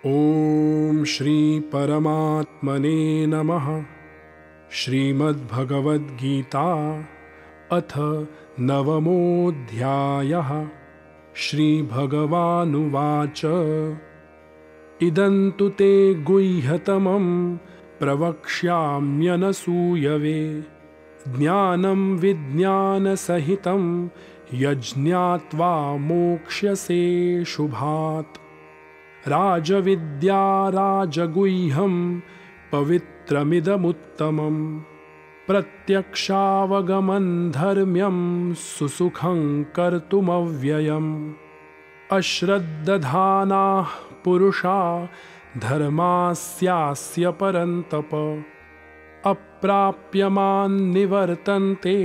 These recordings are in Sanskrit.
ॐ श्री परमात्मने नमः। श्रीमद्भगवद्गीता अथ नवमोऽध्यायः। श्रीभगवानुवाच इदं तु ते गुह्यतमं प्रवक्ष्याम्यनसूयवे ज्ञानं विज्ञानसहितं यज्ञात्वा मोक्ष्यसे शुभात्। राजविद्या राजगुह्यं पवित्रमिदमुत्तमं प्रत्यक्षावगमं धर्म्यं सुसुखं कर्तुमव्ययम्। अश्रद्दधानाः पुरुषा धर्मास्यास्य परन्तप अप्राप्यमान् निवर्तन्ते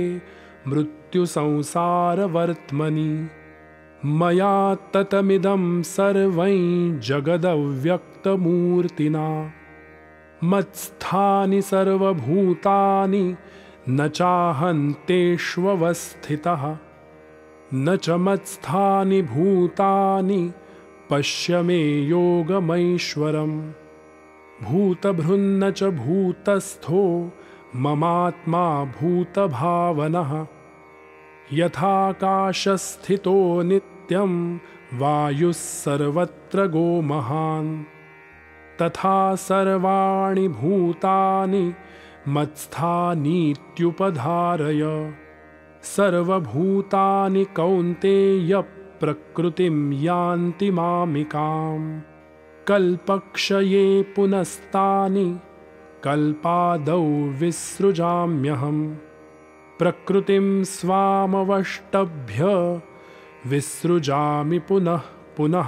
मृत्युसंसारवर्त्मनि। मया ततमिदं सर्वं जगदव्यक्तमूर्तिना मत्स्थानि सर्वभूतानि न चाहन्तेष्वस्थितः न च मत्स्थानि भूतानि पश्य मे योगमैश्वरम्। भूतभृन्न च भूतस्थो ममात्मा भूतभावनः यथाकाशस्थितो नित्यं वायुः सर्वत्र गोमहान् तथा सर्वाणि भूतानि मत्स्थानीत्युपधारय। सर्वभूतानि कौन्तेय प्रकृतिं यान्ति मामिकाम्। कल्पक्षये पुनस्तानि कल्पादौ विसृजाम्यहम्। प्रकृतिं स्वामवष्टभ्य विसृजामि पुनः पुनः।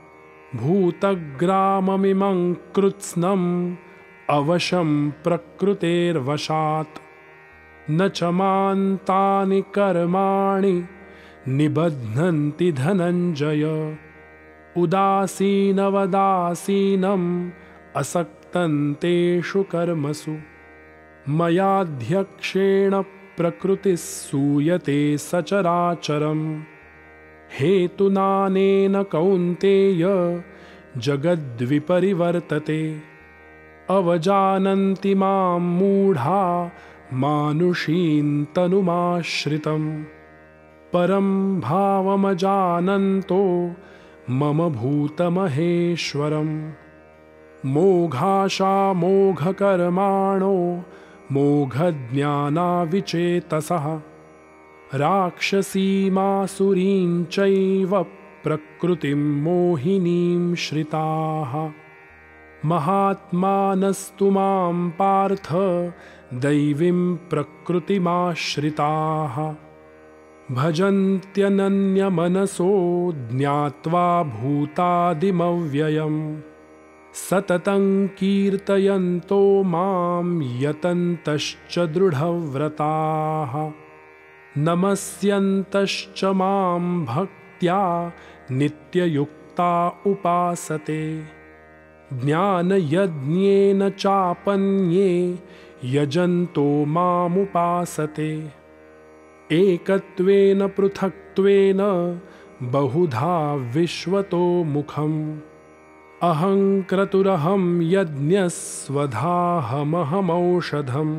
भूतग्राममिमं कृत्स्नम् अवशं प्रकृतेर्वशात्। न च मां तानि कर्माणि निबध्नन्ति धनञ्जय। उदासीनवदासीनम् असक्तं तेषु कर्मसु। मयाध्यक्षेण प्रकृतिः सूयते सचराचरम्। हेतुनानेन कौन्तेय जगद्विपरिवर्तते। अवजानन्ति मां मूढा मानुषीं तनुमाश्रितम्। परं भावमजानन्तो मम भूतमहेश्वरम्। मोघाशा मोघकर्माणो मोघज्ञानाविचेतसः राक्षसीमासुरीं चैव प्रकृतिं मोहिनीं श्रिताः। महात्मानस्तु मां पार्थ दैवीं प्रकृतिमाश्रिताः। भजन्त्यनन्यमनसो ज्ञात्वा भूतादिमव्ययम्। सततं कीर्तयन्तो मां यतन्तश्च दृढव्रताः। नमस्यन्तश्च मां भक्त्या नित्ययुक्ता उपासते। ज्ञानयज्ञेन चापन्ये यजन्तो मामुपासते। एकत्वेन पृथक्त्वेन बहुधा विश्वतो मुखम्। अहं क्रतुरहं यज्ञस्वधाहमहमौषधम्।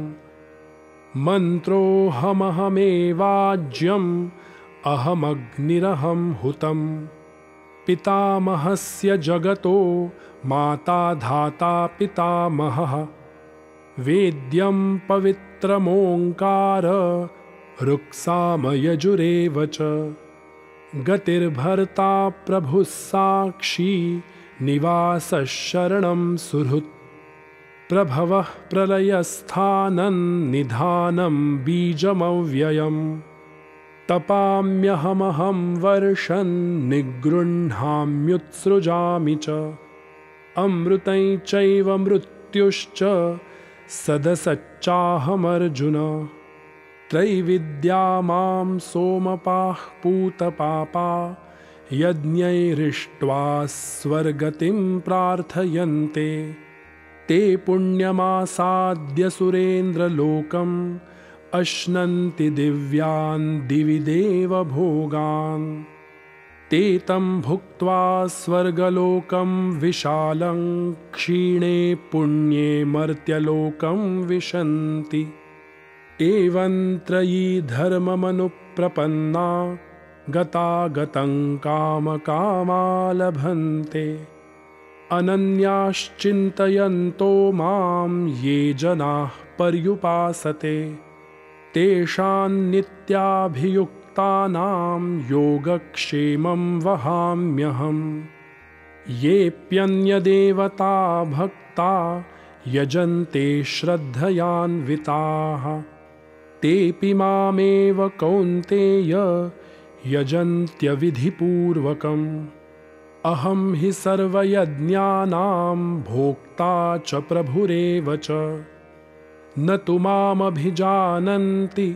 मन्त्रोऽहमहमेवाज्यम् अहमग्निरहं हुतं। पितामहस्य जगतो माता धाता पितामहः। वेद्यं पवित्रमोङ्कार ऋक्सामयजुरेव च। गतिर्भर्ता प्रभुः साक्षी निवासः शरणं सुहृत्। प्रभवः प्रलयस्थानं निधानं बीजमव्ययम्। तपाम्यहमहं वर्षं निगृह्णाम्युत्सृजामि च। अमृतं चैव मृत्युश्च सदसच्चाहमर्जुन। त्रैविद्या मां सोमपाः पूतपापा यज्ञैरिष्ट्वा स्वर्गतिं प्रार्थयन्ते। ते पुण्यमासाद्य सुरेन्द्रलोकम् अश्नन्ति दिव्यान् दिवि देवभोगान्। ते तं भुक्त्वा स्वर्गलोकं विशालं क्षीणे पुण्ये मर्त्यलोकं विशन्ति। एवं त्रयी धर्ममनुप्रपन्ना गतागतं कामकामा लभन्ते। अनन्याश्चिन्तयन्तो मां ये जनाः पर्युपासते तेषां नित्याभियुक्तानां योगक्षेमं वहाम्यहम्। येऽप्यन्यदेवता भक्ता यजन्ते श्रद्धयान्विताः तेऽपि मामेव कौन्तेय यजन्त्यविधिपूर्वकम्। अहं हि सर्वयज्ञानां भोक्ता च प्रभुरेव च। न तु मामभिजानन्ति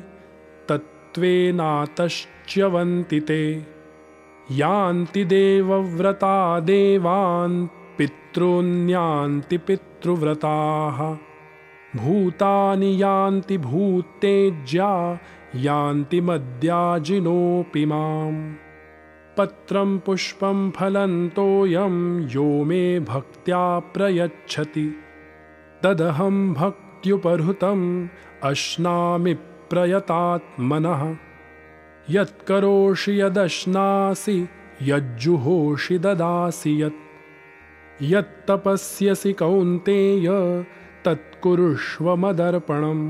तत्त्वेनातश्च्यवन्ति ते। यान्ति देवव्रता देवान् पितॄन्यान्ति पितृव्रताः। भूतानि यान्ति भूतेज्या यान्ति मद्याजिनोऽपि माम्। पत्रं पुष्पं फलं तोयं यो मे भक्त्या प्रयच्छति तदहं भक्त्युपहृतम् अश्नामि प्रयतात्मनः। यत्करोषि यदश्नासि यज्जुहोषि ददासि यत्तपस्यसि कौन्तेय तत्कुरुष्व मदर्पणम्।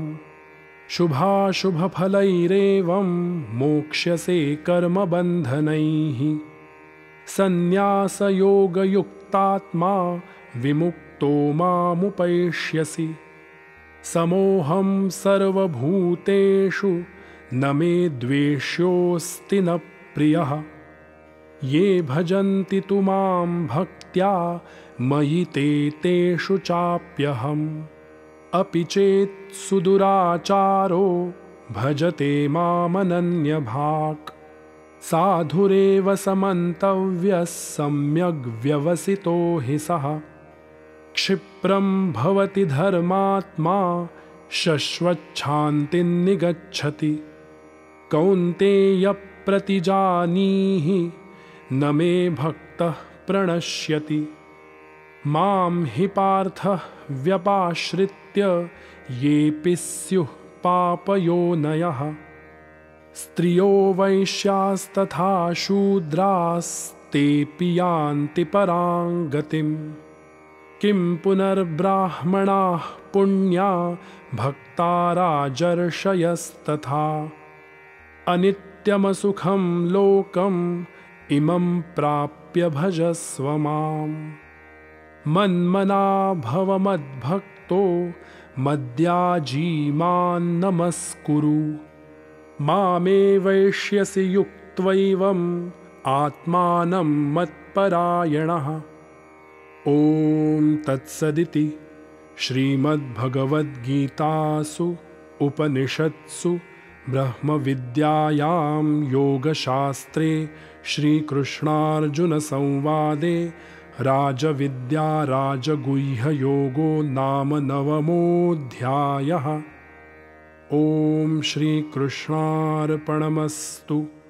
शुभाशुभफलैरेवं मोक्ष्यसे कर्मबन्धनैः। सन्न्यासयोगयुक्तात्मा विमुक्तो मामुपैष्यसि। समोऽहं सर्वभूतेषु न मे द्वेष्योऽस्ति न प्रियः। ये भजन्ति तु मां भक्त्या मयि ते तेषु चाप्यहम्। अपि चेत् सुदुराचारो भजते मामनन्यभाक् साधुरेव समन्तव्यः सम्यग्व्यवसितो हि सः। क्षिप्रं भवति धर्मात्मा शश्वच्छान्तिं निगच्छति। कौन्तेय प्रतिजानीहि न मे भक्तः प्रणश्यति। मां हि पार्थः व्यपाश्रित्य येऽपि स्युः पापयोनयः। स्त्रियो वैश्यास्तथा शूद्रास्तेऽपि यान्ति परां गतिम्। किं पुनर्ब्राह्मणाः पुण्या भक्ता राजर्षयस्तथा। अनित्यमसुखं लोकम् इमं प्राप्य भजस्व माम्। मन्मना भव मद्भक्तो मद्याजी मां नमस्कुरु। मामे वैष्यसि युक्त्वैवम् आत्मानं मत्परायणः। ॐ तत्सदिति श्रीमद्भगवद्गीतासु उपनिषत्सु ब्रह्मविद्यायां योगशास्त्रे श्रीकृष्णार्जुनसंवादे राजविद्या राजगुह्ययोगो नाम 9मोऽध्यायः। ॐ श्रीकृष्णार्पणमस्तु।